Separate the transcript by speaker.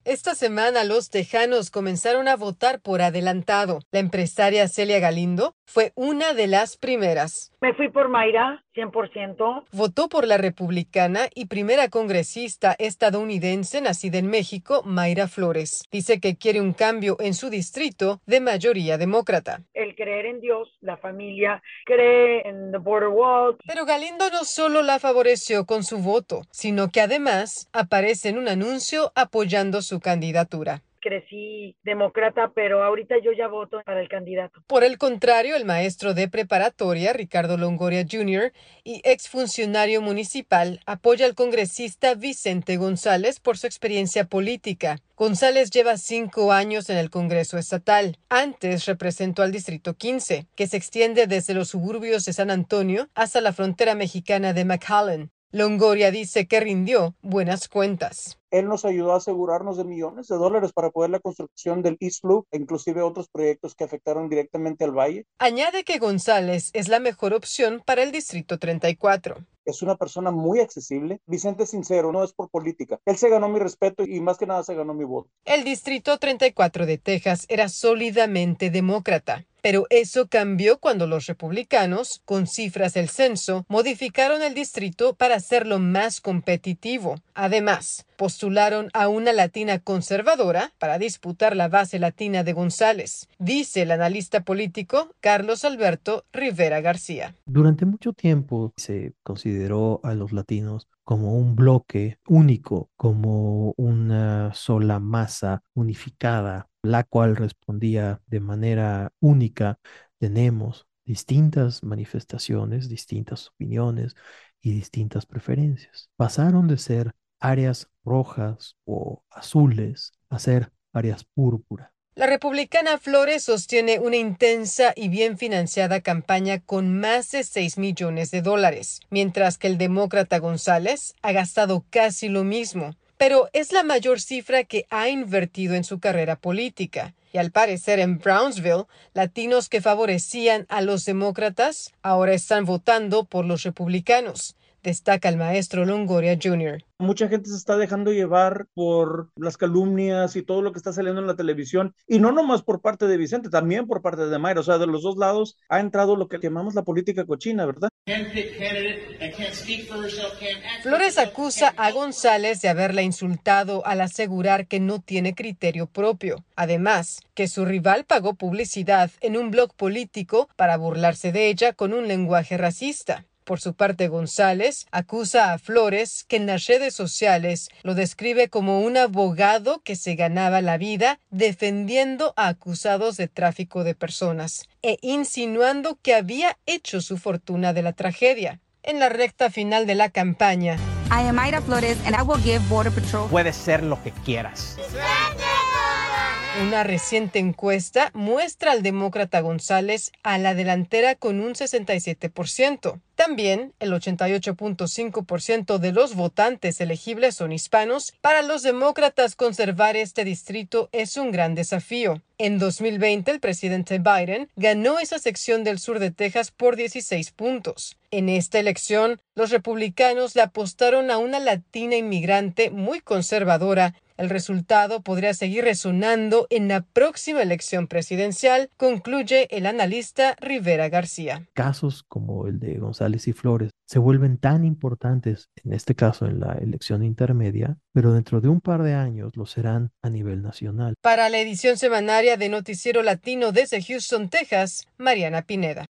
Speaker 1: Esta semana los tejanos comenzaron a votar por adelantado. La empresaria Celia Galindo fue una de las primeras.
Speaker 2: Me fui por Mayra, 100%.
Speaker 1: Votó por la republicana y primera congresista estadounidense nacida en México, Mayra Flores. Dice que quiere un cambio en su distrito de mayoría demócrata.
Speaker 2: El creer en Dios, la familia, cree en the border wall.
Speaker 1: Pero Galindo no solo la favoreció con su voto, sino que además aparece en un anuncio apoyando su candidatura.
Speaker 2: Crecí demócrata, pero ahorita yo ya voto para el candidato.
Speaker 1: Por el contrario, el maestro de preparatoria, Ricardo Longoria Jr., y exfuncionario municipal, apoya al congresista Vicente González por su experiencia política. González lleva 5 años en el Congreso Estatal. Antes representó al Distrito 15, que se extiende desde los suburbios de San Antonio hasta la frontera mexicana de McAllen. Longoria dice que rindió buenas cuentas.
Speaker 3: Él nos ayudó a asegurarnos de millones de dólares para poder la construcción del East Loop e inclusive otros proyectos que afectaron directamente al valle.
Speaker 1: Añade que González es la mejor opción para el Distrito 34.
Speaker 3: Es una persona muy accesible. Vicente es sincero, no es por política. Él se ganó mi respeto y más que nada se ganó mi voto.
Speaker 1: El Distrito 34 de Texas era sólidamente demócrata. Pero eso cambió cuando los republicanos, con cifras del censo, modificaron el distrito para hacerlo más competitivo. Además, postularon a una latina conservadora para disputar la base latina de González, dice el analista político Carlos Alberto Rivera García.
Speaker 4: Durante mucho tiempo se consideró a los latinos como un bloque único, como una sola masa unificada, la cual respondía de manera única. Tenemos distintas manifestaciones, distintas opiniones y distintas preferencias. Pasaron de ser áreas rojas o azules a ser áreas púrpura.
Speaker 1: La republicana Flores sostiene una intensa y bien financiada campaña con más de 6 millones de dólares, mientras que el demócrata González ha gastado casi lo mismo. Pero es la mayor cifra que ha invertido en su carrera política. Y al parecer en Brownsville, latinos que favorecían a los demócratas ahora están votando por los republicanos, destaca el maestro Longoria Jr.
Speaker 3: Mucha gente se está dejando llevar por las calumnias y todo lo que está saliendo en la televisión, y no nomás por parte de Vicente, también por parte de Mayra. O sea, de los dos lados ha entrado lo que llamamos la política cochina, ¿verdad?
Speaker 1: Flores acusa a González de haberla insultado al asegurar que no tiene criterio propio. Además, que su rival pagó publicidad en un blog político para burlarse de ella con un lenguaje racista. Por su parte, González acusa a Flores, que en las redes sociales lo describe como un abogado que se ganaba la vida defendiendo a acusados de tráfico de personas e insinuando que había hecho su fortuna de la tragedia. En la recta final de la campaña,
Speaker 5: I am Mayra Flores and I will give Border Patrol.
Speaker 6: Puedes ser lo que quieras.
Speaker 1: una reciente encuesta muestra al demócrata González a la delantera con un 67%. También, el 88.5% de los votantes elegibles son hispanos. Para los demócratas, conservar este distrito es un gran desafío. En 2020, el presidente Biden ganó esa sección del sur de Texas por 16 puntos. En esta elección, los republicanos le apostaron a una latina inmigrante muy conservadora. El resultado podría seguir resonando en la próxima elección presidencial, concluye el analista Rivera García.
Speaker 4: Casos como el de González y Flores se vuelven tan importantes, en este caso en la elección intermedia, pero dentro de un par de años lo serán a nivel nacional.
Speaker 1: Para la edición semanaria de Noticiero Latino desde Houston, Texas, Mariana Pineda.